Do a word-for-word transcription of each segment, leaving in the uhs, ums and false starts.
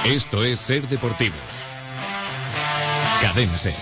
Esto es Ser Deportivos. Cadena Ser.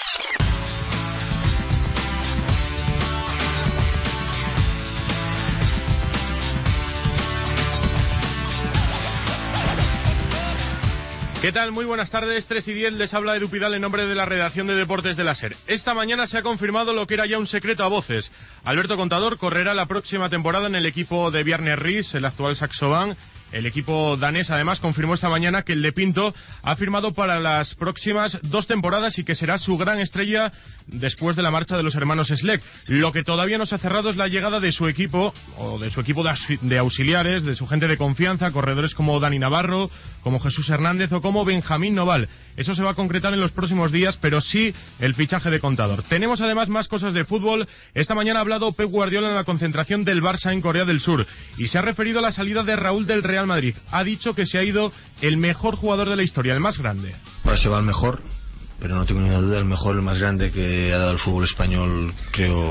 ¿Qué tal? Muy buenas tardes, tres y diez, les habla Edu Pidal en nombre de la redacción de Deportes de la SER. Esta mañana se ha confirmado lo que era ya un secreto a voces. Alberto Contador correrá la próxima temporada en el equipo de Bjarne Riis, el actual Saxo Bank. El equipo danés además confirmó esta mañana que el de Pinto ha firmado para las próximas dos temporadas y que será su gran estrella después de la marcha de los hermanos Schleck. Lo que todavía no se ha cerrado es la llegada de su equipo, o de su equipo de, aus- de auxiliares, de su gente de confianza, corredores como Dani Navarro, como Jesús Hernández o como Benjamín Noval. Eso se va a concretar en los próximos días, pero sí el fichaje de Contador. Tenemos además más cosas de fútbol. Esta mañana ha hablado Pep Guardiola en la concentración del Barça en Corea del Sur y se ha referido a la salida de Raúl del Real Madrid. Ha dicho que se ha ido el mejor jugador de la historia, el más grande. Ahora se va el mejor, pero no tengo ninguna duda, el mejor, el más grande que ha dado el fútbol español, creo,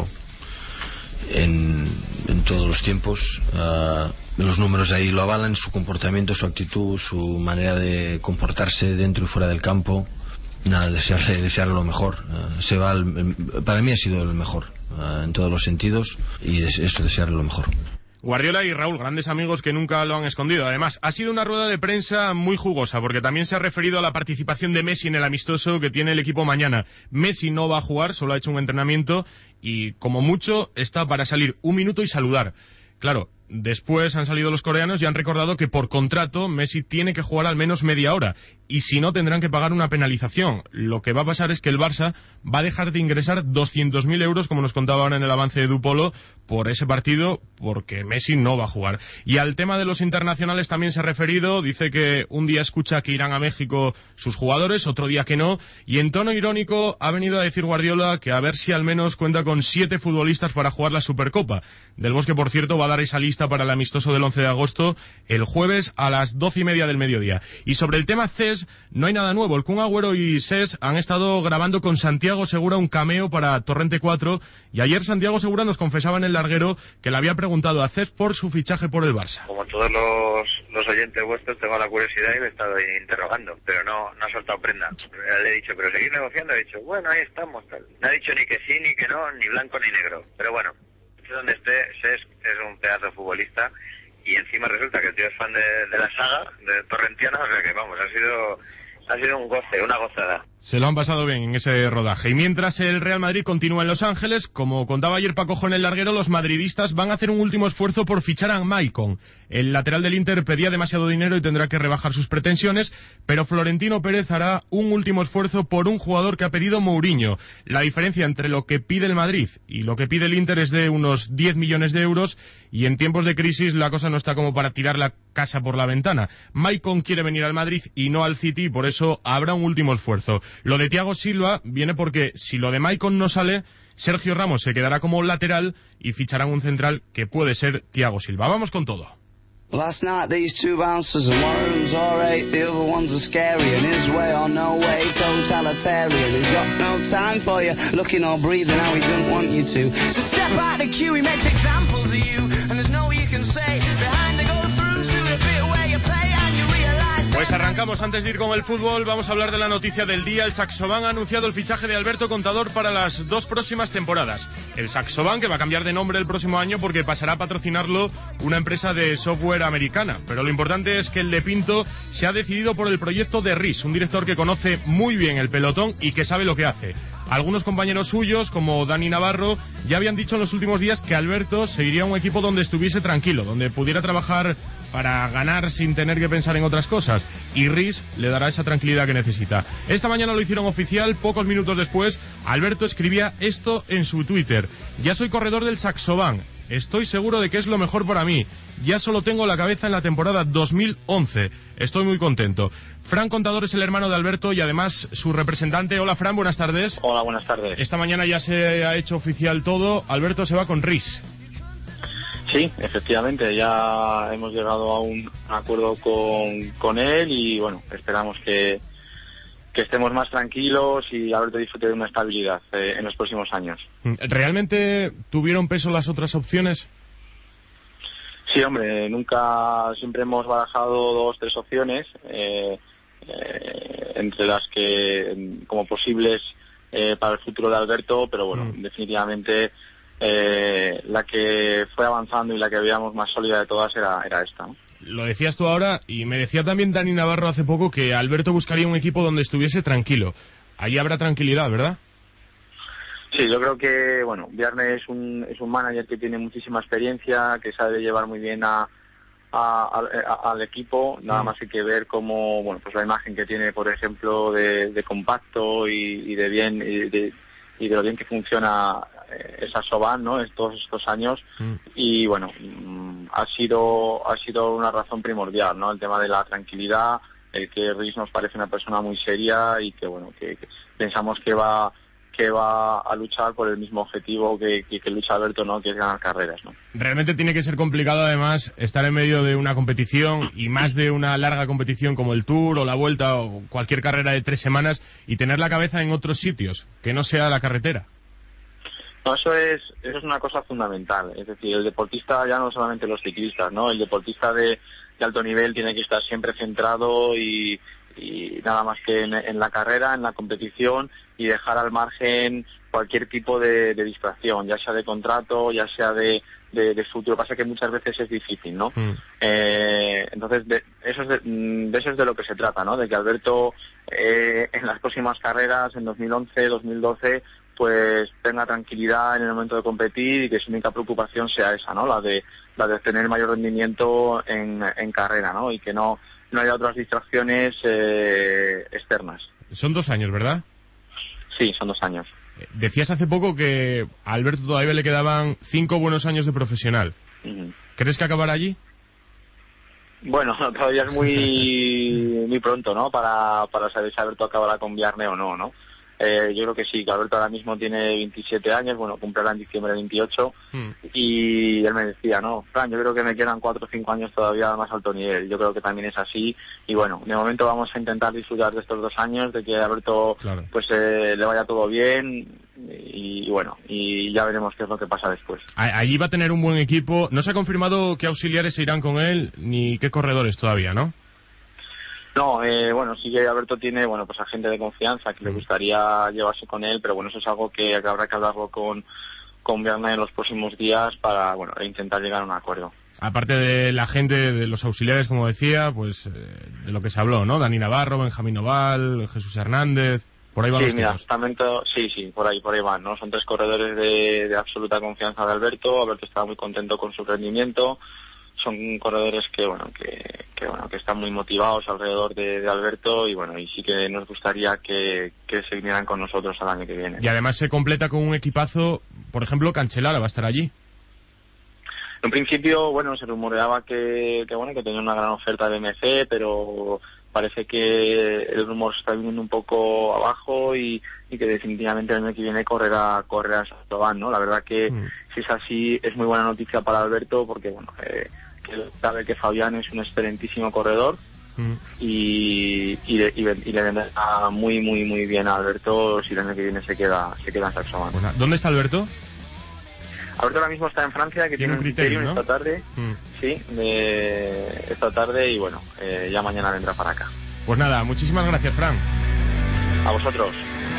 en, en todos los tiempos. Uh, los números ahí lo avalan, su comportamiento, su actitud, su manera de comportarse dentro y fuera del campo. Nada, desearle, desearle lo mejor. Uh, se va el, el, para mí ha sido el mejor uh, en todos los sentidos, y es, eso, desearle lo mejor. Guardiola y Raúl, grandes amigos que nunca lo han escondido. Además, ha sido una rueda de prensa muy jugosa, porque también se ha referido a la participación de Messi en el amistoso que tiene el equipo mañana. Messi no va a jugar, solo ha hecho un entrenamiento y, como mucho, está para salir un minuto y saludar. Claro, después han salido los coreanos y han recordado que por contrato Messi tiene que jugar al menos media hora y si no tendrán que pagar una penalización. Lo que va a pasar es que el Barça va a dejar de ingresar doscientos mil euros, como nos contaba ahora en el avance de Dupolo, por ese partido, porque Messi no va a jugar. Y al tema de los internacionales también se ha referido, dice que un día escucha que irán a México sus jugadores, otro día que no, y en tono irónico ha venido a decir Guardiola que a ver si al menos cuenta con siete futbolistas para jugar la Supercopa. Del Bosque, por cierto, va a dar esa lista para el amistoso del once de agosto el jueves a las doce y media del mediodía. Y sobre el tema C E S no hay nada nuevo. El Kun Agüero y S E S han estado grabando con Santiago Segura un cameo para Torrente cuatro y ayer Santiago Segura nos confesaba en el larguero que le había preguntado a C E S por su fichaje por el Barça. Como todos los, los oyentes vuestros tengo la curiosidad y le he estado interrogando, pero no, no ha soltado prenda. Le he dicho, pero seguir negociando, he dicho, bueno, ahí estamos, tal. No ha dicho ni que sí, ni que no, ni blanco ni negro, pero bueno, donde esté, S E S es un pedazo de futbolista y encima resulta que el tío es fan de, de la saga de Torrentiana, o sea que vamos, ha sido ha sido un goce, una gozada. Se lo han pasado bien en ese rodaje. Y mientras el Real Madrid continúa en Los Ángeles, como contaba ayer Paco en el larguero, los madridistas van a hacer un último esfuerzo por fichar a Maicon. El lateral del Inter pedía demasiado dinero y tendrá que rebajar sus pretensiones, pero Florentino Pérez hará un último esfuerzo por un jugador que ha pedido Mourinho. La diferencia entre lo que pide el Madrid y lo que pide el Inter es de unos diez millones de euros, y en tiempos de crisis la cosa no está como para tirar la casa por la ventana. Maicon quiere venir al Madrid y no al City, y por eso habrá un último esfuerzo. Lo de Thiago Silva viene porque si lo de Maicon no sale, Sergio Ramos se quedará como lateral y ficharán un central que puede ser Thiago Silva. Vamos con todo. Last night these two bouncers and one of them's alright, the other one's a scary, and his way or no way, totalitarian. He's got no time for you, looking or breathing how he doesn't want you to. So step out the queue, he makes examples of you, and there's no you can say behind the go through to the bit where you pay and you realise. Pues arrancamos. Antes de ir con el fútbol, vamos a hablar de la noticia del día. El Saxo Bank ha anunciado el fichaje de Alberto Contador para las dos próximas temporadas. El Saxo Bank, que va a cambiar de nombre el próximo año porque pasará a patrocinarlo una empresa de software americana. Pero lo importante es que el de Pinto se ha decidido por el proyecto de Riis, un director que conoce muy bien el pelotón y que sabe lo que hace. Algunos compañeros suyos, como Dani Navarro, ya habían dicho en los últimos días que Alberto se iría a un equipo donde estuviese tranquilo, donde pudiera trabajar para ganar sin tener que pensar en otras cosas, y Riis le dará esa tranquilidad que necesita. Esta mañana lo hicieron oficial. Pocos minutos después, Alberto escribía esto en su Twitter: ya soy corredor del Saxo Bank, estoy seguro de que es lo mejor para mí, ya solo tengo la cabeza en la temporada dos mil once, estoy muy contento. Fran Contador es el hermano de Alberto y además su representante. Hola Fran, buenas tardes. Hola, buenas tardes. Esta mañana ya se ha hecho oficial todo, Alberto se va con Riis. Sí, efectivamente, ya hemos llegado a un acuerdo con, con él y bueno, esperamos que, que estemos más tranquilos y Alberto disfrute de una estabilidad eh, en los próximos años. ¿Realmente tuvieron peso las otras opciones? Sí, hombre, nunca, siempre hemos barajado dos, tres opciones, eh, eh, entre las que como posibles eh, para el futuro de Alberto, pero bueno, mm. definitivamente eh, la que fue avanzando y la que veíamos más sólida de todas era, era esta, ¿no? Lo decías tú ahora, y me decía también Dani Navarro hace poco que Alberto buscaría un equipo donde estuviese tranquilo. Allí habrá tranquilidad, ¿verdad? Sí, yo creo que, bueno, Bjarne es un, es un manager que tiene muchísima experiencia, que sabe llevar muy bien a, a, a, a al equipo. Nada más hay que ver cómo, bueno, pues la imagen que tiene, por ejemplo, de, de compacto y, y de bien, y de, y de lo bien que funciona esa Soban, ¿no? En todos estos años. Mm. Y bueno, ha sido, ha sido una razón primordial, ¿no? El tema de la tranquilidad, el que Riz nos parece una persona muy seria y que, bueno, que, que pensamos que va, que va a luchar por el mismo objetivo que, que, que lucha Alberto, ¿no? Que es ganar carreras, ¿no? Realmente tiene que ser complicado, además, estar en medio de una competición y más de una larga competición como el Tour o la Vuelta o cualquier carrera de tres semanas y tener la cabeza en otros sitios, que no sea la carretera. No, eso es, eso es una cosa fundamental. Es decir, el deportista, ya no solamente los ciclistas, ¿no? El deportista de, de alto nivel tiene que estar siempre centrado y, y nada más que en, en la carrera, en la competición, y dejar al margen cualquier tipo de, de distracción, ya sea de contrato, ya sea de, de, de futuro. Pasa que muchas veces es difícil, ¿no? Mm. Eh, entonces, de, eso es de, de eso es de lo que se trata, ¿no? De que Alberto eh, en las próximas carreras, en dos mil once, dos mil doce, pues tenga tranquilidad en el momento de competir y que su única preocupación sea esa, ¿no? La de la de tener mayor rendimiento en, en carrera, ¿no? Y que no no haya otras distracciones eh, externas. Son dos años, ¿verdad? Sí, son dos años. Decías hace poco que a Alberto todavía le quedaban cinco buenos años de profesional. Uh-huh. ¿Crees que acabará allí? Bueno, todavía es muy muy pronto, ¿no? Para para saber si Alberto acabará con Bjarne o no, ¿no? Eh, yo creo que sí, que Alberto ahora mismo tiene veintisiete años, bueno, cumplirá en diciembre veintiocho, mm. y él me decía, no, Fran, yo creo que me quedan cuatro o cinco años todavía a más alto nivel. Yo creo que también es así, y bueno, de momento vamos a intentar disfrutar de estos dos años, de que a Alberto claro. pues eh, le vaya todo bien, y, y bueno, y ya veremos qué es lo que pasa después. Allí va a tener un buen equipo. No se ha confirmado qué auxiliares se irán con él, ni qué corredores todavía, ¿no? No, eh, bueno, sí que Alberto tiene, bueno, pues a gente de confianza que le gustaría llevarse con él, pero bueno, eso es algo que habrá que hablarlo con, con Bjarne en los próximos días para, bueno, intentar llegar a un acuerdo. Aparte de la gente, de los auxiliares, como decía, pues eh, de lo que se habló, ¿no? Dani Navarro, Benjamín Oval, Jesús Hernández, por ahí van sí, los mira, tiros. También to- sí, sí, por ahí, por ahí van, ¿no? Son tres corredores de, de absoluta confianza de Alberto. Alberto estaba muy contento con su rendimiento. Son corredores que bueno que, que bueno que están muy motivados alrededor de, de Alberto y bueno y sí que nos gustaría que, que se vinieran con nosotros al año que viene. Y además se completa con un equipazo, por ejemplo, Cancellara va a estar allí. En principio, bueno, se rumoreaba que, que bueno que tenía una gran oferta de M C, pero parece que el rumor se está viniendo un poco abajo y, y que definitivamente el año que viene correrá correrá Saint-Gobain, ¿no? La verdad que mm. si es así es muy buena noticia para Alberto porque bueno eh, que sabe que Fabián es un excelentísimo corredor mm. y, y, le, y, y le vendrá muy muy muy bien a Alberto si el año que viene se queda se queda en Saint-Gobain. Bueno, ¿dónde está Alberto? Alberto ahora mismo está en Francia, que tiene un criterio, ¿no? Esta tarde, mm. sí, de esta tarde y bueno, eh, ya mañana vendrá para acá. Pues nada, muchísimas gracias, Fran. A vosotros.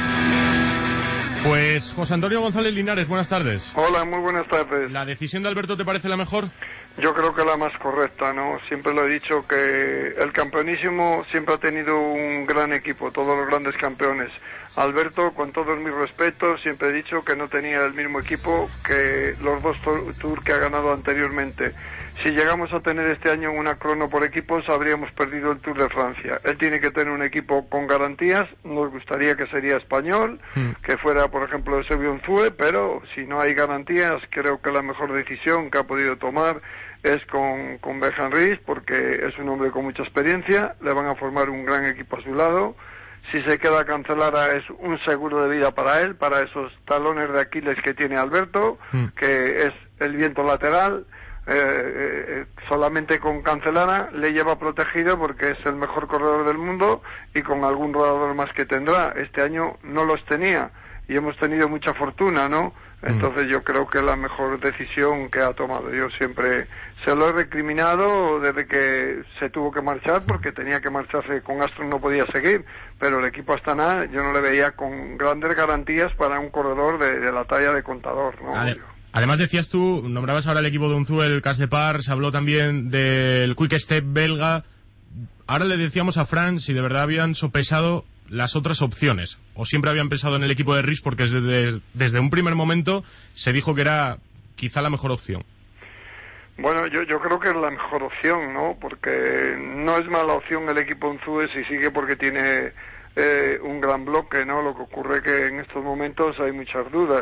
Pues José Antonio González Linares, buenas tardes. Hola, muy buenas tardes. ¿La decisión de Alberto te parece la mejor? Yo creo que la más correcta, ¿no? Siempre lo he dicho que el campeonísimo siempre ha tenido un gran equipo, todos los grandes campeones. Alberto, con todos mis respetos, siempre he dicho que no tenía el mismo equipo que los dos Tours que ha ganado anteriormente. Si llegamos a tener este año una crono por equipos, habríamos perdido el Tour de Francia. Él tiene que tener un equipo con garantías. Nos gustaría que sería español, mm. que fuera, por ejemplo, Eusebio Unzue, pero si no hay garantías, creo que la mejor decisión que ha podido tomar es con, con Bjarne Riis, porque es un hombre con mucha experiencia, le van a formar un gran equipo a su lado. Si se queda Cancellara es un seguro de vida para él, para esos talones de Aquiles que tiene Alberto, mm. que es el viento lateral. Eh, eh, solamente con Cancellara le lleva protegido porque es el mejor corredor del mundo y con algún rodador más que tendrá. Este año no los tenía y hemos tenido mucha fortuna, ¿no? Entonces yo creo que es la mejor decisión que ha tomado. Yo siempre se lo he recriminado desde que se tuvo que marchar, porque tenía que marcharse, con Astro no podía seguir, pero el equipo Astana yo no le veía con grandes garantías para un corredor de, de la talla de Contador, ¿no? Vale. Además decías tú, nombrabas ahora el equipo de Unzué, el Cas de Par, se habló también del Quick Step belga. Ahora le decíamos a Fran si de verdad habían sopesado las otras opciones, o siempre habían pensado en el equipo de Ries, porque desde, desde un primer momento se dijo que era quizá la mejor opción. Bueno, yo, yo creo que es la mejor opción, ¿no? Porque no es mala opción el equipo Unzué si sigue, porque tiene eh, un gran bloque, ¿no? Lo que ocurre que en estos momentos hay muchas dudas,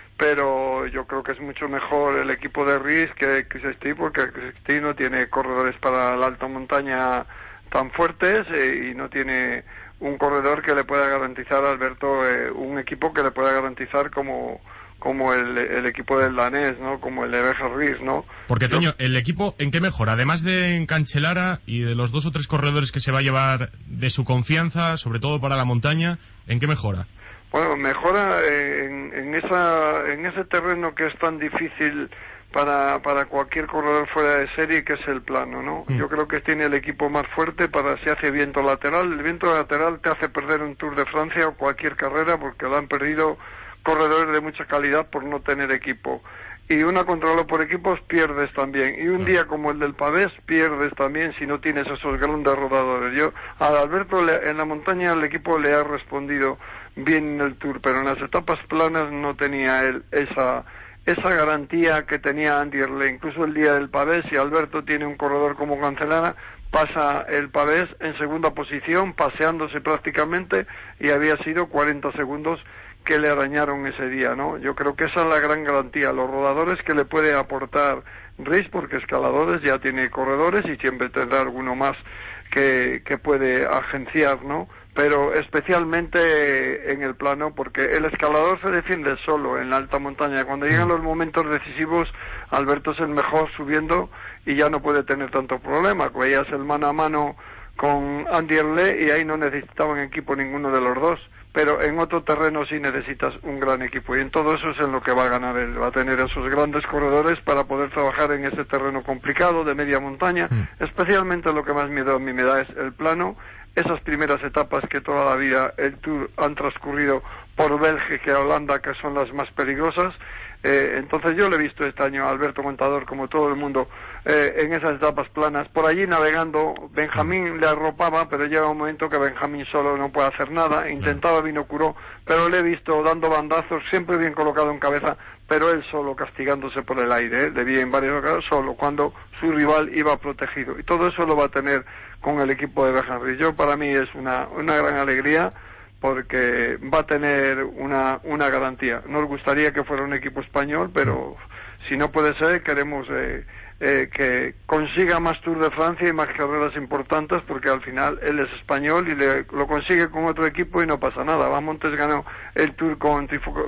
pero yo creo que es mucho mejor el equipo de Ries que Cristi, porque Cristi no tiene corredores para la alta montaña tan fuertes eh, y no tiene un corredor que le pueda garantizar a Alberto, eh, un equipo que le pueda garantizar como como el, el equipo del danés, ¿no? Como el de Bejar Ries, ¿no? Porque, Toño, ¿el equipo en qué mejora? Además de en Cancellara y de los dos o tres corredores que se va a llevar de su confianza, sobre todo para la montaña, ¿en qué mejora? Bueno, mejora en, en esa en ese terreno que es tan difícil para para cualquier corredor fuera de serie, que es el plano, ¿no? Mm. Yo creo que tiene el equipo más fuerte para si hace viento lateral. El viento lateral te hace perder un Tour de Francia o cualquier carrera, porque lo han perdido corredores de mucha calidad por no tener equipo. Y una control por equipos pierdes también. Y un día como el del Pavés pierdes también si no tienes esos grandes rodadores. Yo a Alberto le, en la montaña el equipo le ha respondido bien en el Tour, pero en las etapas planas no tenía él esa esa garantía que tenía Andy Erle. Incluso el día del Pavés, si Alberto tiene un corredor como Cancellara, pasa el Pavés en segunda posición, paseándose prácticamente, y había sido cuarenta segundos que le arañaron ese día, ¿no? Yo creo que esa es la gran garantía, los rodadores que le puede aportar Ries, porque escaladores ya tiene corredores y siempre tendrá alguno más que, que puede agenciar, ¿no? Pero especialmente en el plano, porque el escalador se defiende solo en la alta montaña. Cuando llegan los momentos decisivos, Alberto es el mejor subiendo y ya no puede tener tanto problema. Veías el mano a mano con Andy Erle y ahí no necesitaban equipo ninguno de los dos, pero en otro terreno sí necesitas un gran equipo, y en todo eso es en lo que va a ganar él. Va a tener esos grandes corredores para poder trabajar en ese terreno complicado de media montaña. Mm. Especialmente lo que más miedo a mí me da es el plano, esas primeras etapas que toda la vida el Tour han transcurrido por Bélgica y Holanda, que son las más peligrosas. Eh, entonces yo le he visto este año a Alberto Contador, como todo el mundo, eh, en esas etapas planas, por allí navegando. Benjamín le arropaba, pero llega un momento que Benjamín solo no puede hacer nada. Intentaba Vinocuró, pero le he visto dando bandazos, siempre bien colocado en cabeza, pero él solo castigándose por el aire, ¿eh? Debía en varios ocasiones solo, cuando su rival iba protegido. Y todo eso lo va a tener con el equipo de Bejar Ries. Yo, para mí es una, una gran alegría, porque va a tener una una garantía. Nos gustaría que fuera un equipo español, pero si no puede ser, queremos eh, eh, que consiga más Tour de Francia y más carreras importantes, porque al final él es español y le, lo consigue con otro equipo y no pasa nada. Van Montes ganó el Tour con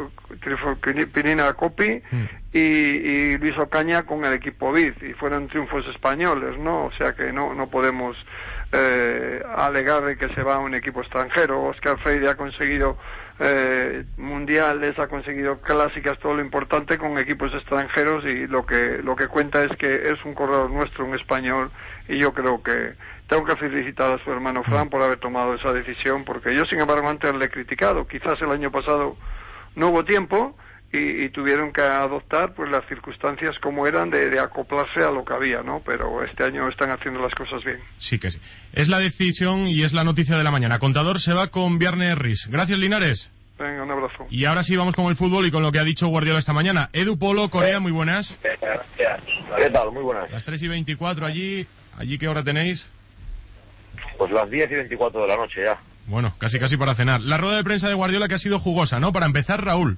Trifopinina Coppi mm. y, y Luis Ocaña con el equipo Viz, y fueron triunfos españoles, ¿no? O sea que no no podemos Eh, alegar de que se va a un equipo extranjero. Oscar Freire ha conseguido eh, mundiales, ha conseguido clásicas, todo lo importante con equipos extranjeros, y lo que lo que cuenta es que es un corredor nuestro, un español, y yo creo que tengo que felicitar a su hermano Fran por haber tomado esa decisión, porque yo sin embargo antes le he criticado. Quizás el año pasado no hubo tiempo Y, y tuvieron que adoptar pues las circunstancias como eran de, de acoplarse a lo que había, ¿no? Pero este año están haciendo las cosas bien. Sí que sí. Es la decisión y es la noticia de la mañana. Contador se va con Bjarne Ries. Gracias, Linares. Venga, un abrazo. Y ahora sí vamos con el fútbol y con lo que ha dicho Guardiola esta mañana. Edu Polo, Corea, muy buenas. ¿Qué tal? Muy buenas. Las tres y veinticuatro allí. ¿Allí qué hora tenéis? Pues las diez y veinticuatro de la noche ya. Bueno, casi casi para cenar. La rueda de prensa de Guardiola, que ha sido jugosa, ¿no? Para empezar, Raúl.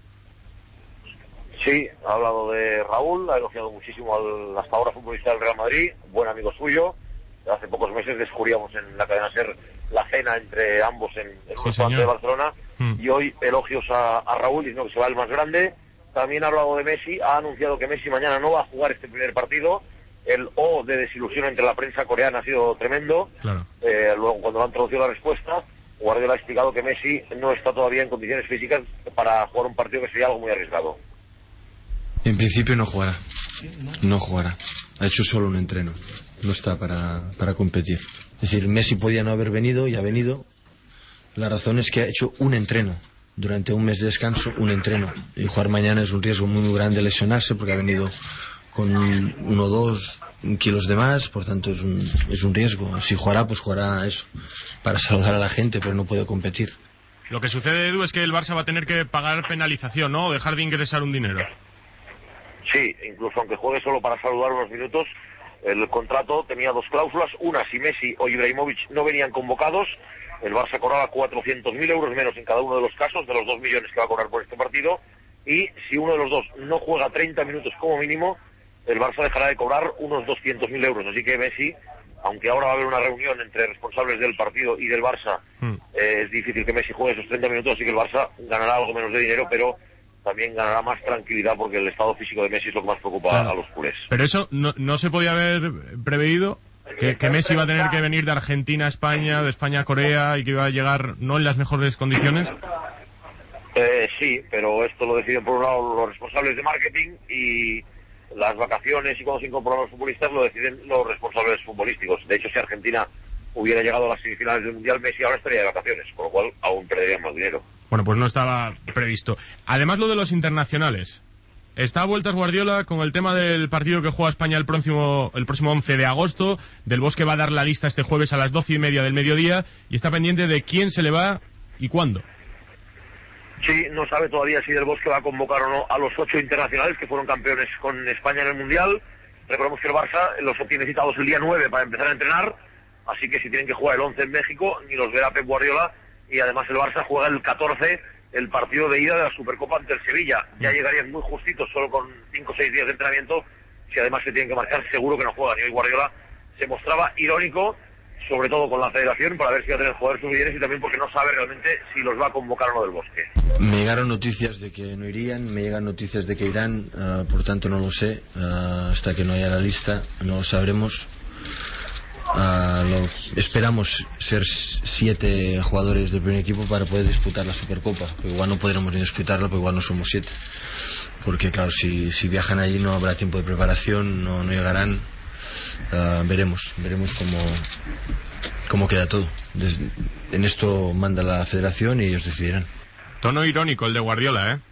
Sí, ha hablado de Raúl, ha elogiado muchísimo al hasta ahora futbolista del Real Madrid, buen amigo suyo. Hace pocos meses descubríamos en la cadena SER la cena entre ambos en, en un sí, restaurante de Barcelona, mm. y hoy elogios a, a Raúl, diciendo que se va el más grande. También ha hablado de Messi, ha anunciado que Messi mañana no va a jugar este primer partido. El O de desilusión entre la prensa coreana ha sido tremendo. Claro. Eh, luego, cuando le han traducido la respuesta, Guardiola ha explicado que Messi no está todavía en condiciones físicas para jugar un partido que sería algo muy arriesgado. En principio no jugará, no jugará. Ha hecho solo un entreno, no está para, para competir. Es decir, Messi podía no haber venido y ha venido. La razón es que ha hecho un entreno. Durante un mes de descanso, un entreno. Y jugar mañana es un riesgo muy, muy grande lesionarse porque ha venido con uno o dos kilos de más, por tanto es un, es un riesgo. Si jugará, pues jugará eso, para saludar a la gente, pero no puede competir. Lo que sucede, Edu, es que el Barça va a tener que pagar penalización, ¿no? Dejar de ingresar un dinero. Sí, incluso aunque juegue solo para saludar unos minutos, el contrato tenía dos cláusulas. Una, si Messi o Ibrahimovic no venían convocados, el Barça cobraba cuatrocientos mil euros menos en cada uno de los casos, de los dos millones que va a cobrar por este partido. Y si uno de los dos no juega treinta minutos como mínimo, el Barça dejará de cobrar unos doscientos mil euros. Así que Messi, aunque ahora va a haber una reunión entre responsables del partido y del Barça, mm. eh, es difícil que Messi juegue esos treinta minutos, así que el Barça ganará algo menos de dinero, pero también ganará más tranquilidad porque el estado físico de Messi es lo que más preocupa claro. a los culés. Pero eso no, no se podía haber preveído, que, que Messi iba a tener que venir de Argentina a España, de España a Corea, y que iba a llegar no en las mejores condiciones. Eh, sí, pero esto lo deciden por un lado los responsables de marketing, y las vacaciones y cuando se incorporan los futbolistas lo deciden los responsables futbolísticos. De hecho, si Argentina hubiera llegado a las semifinales del Mundial, Messi ahora estaría de vacaciones, con lo cual aún perderían más dinero. Bueno, pues no estaba previsto. Además, lo de los internacionales. Está a vueltas Guardiola con el tema del partido que juega España el próximo el próximo once de agosto. Del Bosque va a dar la lista este jueves a las doce y media del mediodía y está pendiente de quién se le va y cuándo. Sí, no sabe todavía si Del Bosque va a convocar o no a los ocho internacionales que fueron campeones con España en el Mundial. Recordemos que el Barça los obtiene citados el día nueve para empezar a entrenar, así que si tienen que jugar el once en México, ni los verá Pep Guardiola. Y además el Barça juega el catorce el partido de ida de la Supercopa ante el Sevilla. Ya llegarían muy justitos, solo con cinco o seis días de entrenamiento. Si además se tienen que marcar, seguro que no juegan. Y hoy Guardiola se mostraba irónico, sobre todo con la federación, para ver si va a tener jugadores suficientes y también porque no sabe realmente si los va a convocar o no Del Bosque. Me llegaron noticias de que no irían, me llegan noticias de que irán, uh, por tanto no lo sé. Uh, hasta que no haya la lista no lo sabremos. Uh, lo, esperamos ser siete jugadores del primer equipo para poder disputar la Supercopa, porque igual no podremos ni disputarla, porque igual no somos siete, porque claro, si, si viajan allí no habrá tiempo de preparación, no, no llegarán. Uh, veremos veremos cómo cómo queda todo. Des, en esto manda la federación y ellos decidirán. Tono irónico el de Guardiola, ¿eh?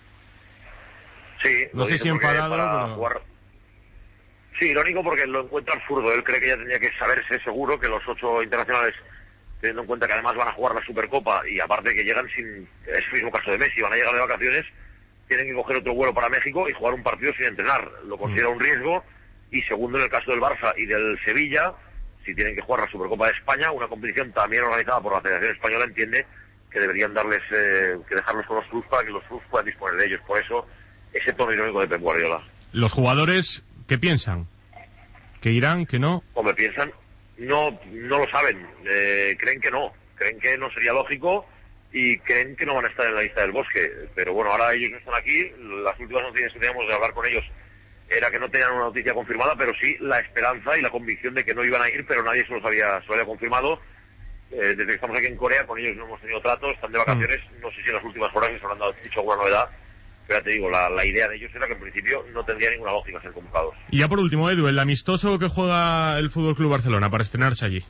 Sí, no sé si enfadado, pero... jugar... Sí, irónico porque lo encuentra absurdo. Él cree que ya tendría que saberse seguro que los ocho internacionales, teniendo en cuenta que además van a jugar la Supercopa y aparte que llegan sin, es el mismo caso de Messi, van a llegar de vacaciones, tienen que coger otro vuelo para México y jugar un partido sin entrenar. Lo considera un riesgo. Y segundo, en el caso del Barça y del Sevilla, si tienen que jugar la Supercopa de España, una competición también organizada por la Federación Española, entiende que deberían darles, eh, que dejarlos con los clubes para que los clubes puedan disponer de ellos. Por eso, ese tono irónico de Pep Guardiola. ¿Los jugadores qué piensan? ¿Que irán, que no? Hombre, piensan, no, no lo saben, eh, creen que no, creen que no sería lógico y creen que no van a estar en la lista del Bosque. Pero bueno, ahora ellos no están aquí, las últimas noticias que teníamos de hablar con ellos era que no tenían una noticia confirmada, pero sí la esperanza y la convicción de que no iban a ir, pero nadie se los había, se lo había confirmado. Eh, desde que estamos aquí en Corea, con ellos no hemos tenido trato, están de vacaciones, no sé si en las últimas horas les habrán dado, dicho alguna novedad, pero ya te digo, la, la idea de ellos era que en principio no tendría ninguna lógica ser convocados. Y ya por último, Edu, el amistoso que juega el Fútbol Club Barcelona para estrenarse allí.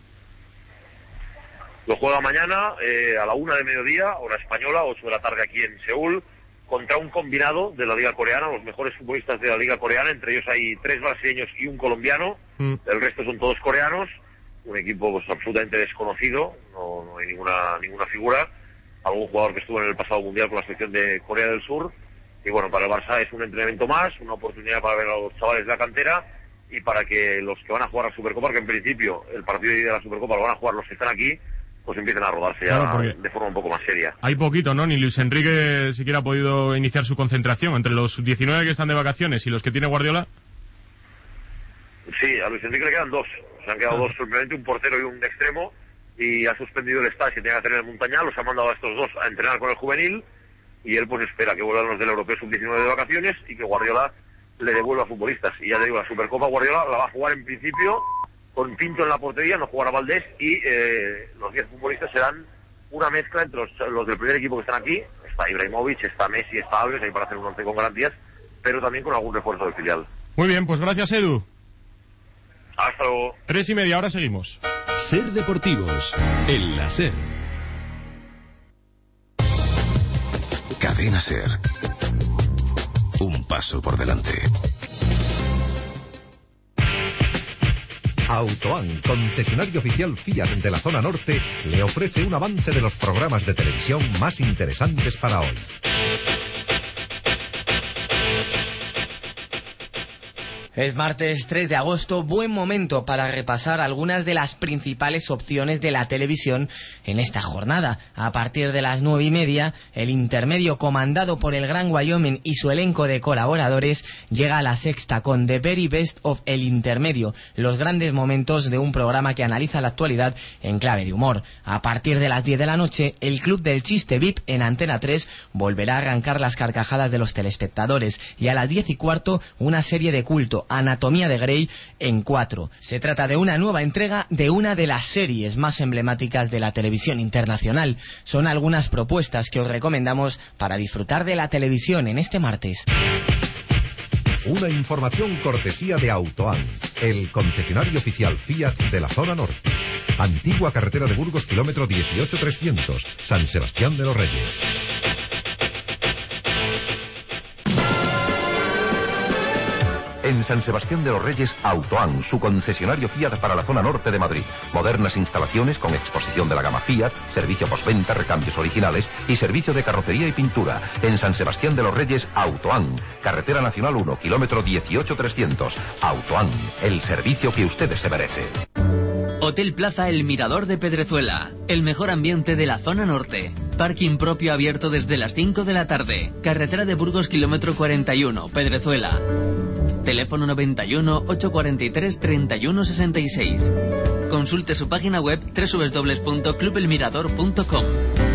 Lo juega mañana eh, a la una de mediodía, hora española, ocho de la tarde aquí en Seúl, contra un combinado de la Liga Coreana, los mejores futbolistas de la Liga Coreana, entre ellos hay tres brasileños y un colombiano, mm. el resto son todos coreanos, un equipo pues absolutamente desconocido, no, no hay ninguna ninguna figura, algún jugador que estuvo en el pasado mundial con la selección de Corea del Sur, y bueno, para el Barça es un entrenamiento más, una oportunidad para ver a los chavales de la cantera, y para que los que van a jugar la Supercopa, que en principio el partido de la Supercopa lo van a jugar los que están aquí, pues empiezan a rodarse ya claro, de forma un poco más seria. Hay poquito, ¿no? Ni Luis Enrique siquiera ha podido iniciar su concentración. Entre los diecinueve que están de vacaciones y los que tiene Guardiola. Sí, a Luis Enrique le quedan dos. Se han quedado ah. dos, simplemente un portero y un extremo. Y ha suspendido el stage que tenía que hacer en el Montañal. Los ha mandado a estos dos a entrenar con el juvenil. Y él pues espera que vuelvan los del Europeo sub diecinueve de vacaciones y que Guardiola le devuelva a futbolistas. Y ya te digo, la Supercopa Guardiola la va a jugar en principio con Pinto en la portería, no jugará Valdés, y eh, los diez futbolistas serán una mezcla entre los, los del primer equipo que están aquí. Está Ibrahimovic, está Messi, está Alves, ahí para hacer un once con garantías, pero también con algún refuerzo del filial. Muy bien, pues gracias, Edu. Hasta luego. Tres y media, ahora seguimos. Ser Deportivos, en la SER. Cadena SER. Un paso por delante. Autoan, concesionario oficial Fiat de la zona norte, le ofrece un avance de los programas de televisión más interesantes para hoy. Es martes tres de agosto, buen momento para repasar algunas de las principales opciones de la televisión en esta jornada. A partir de las nueve y media, el intermedio comandado por el Gran Wyoming y su elenco de colaboradores llega a la sexta con The Very Best of El Intermedio, los grandes momentos de un programa que analiza la actualidad en clave de humor. A partir de las diez de la noche, el Club del Chiste V I P en Antena tres volverá a arrancar las carcajadas de los telespectadores, y a las diez y cuarto una serie de culto, Anatomía de Grey, en cuatro. Se trata de una nueva entrega de una de las series más emblemáticas de la televisión internacional. Son algunas propuestas que os recomendamos para disfrutar de la televisión en este martes. Una información cortesía de Autoan, el concesionario oficial Fiat de la zona norte. Antigua carretera de Burgos, kilómetro dieciocho trescientos, San Sebastián de los Reyes. En San Sebastián de los Reyes, Autoan, su concesionario Fiat para la zona norte de Madrid. Modernas instalaciones con exposición de la gama Fiat, servicio postventa, recambios originales y servicio de carrocería y pintura. En San Sebastián de los Reyes, Autoan, carretera nacional uno, kilómetro dieciocho trescientos. Autoan, el servicio que ustedes se merecen. Hotel Plaza El Mirador de Pedrezuela, el mejor ambiente de la zona norte. Parking propio abierto desde las cinco de la tarde. Carretera de Burgos, kilómetro cuarenta y uno, Pedrezuela. Teléfono noventa y uno, ochocientos cuarenta y tres, treinta y uno sesenta y seis. Consulte su página web doble u doble u doble u punto club el mirador punto com.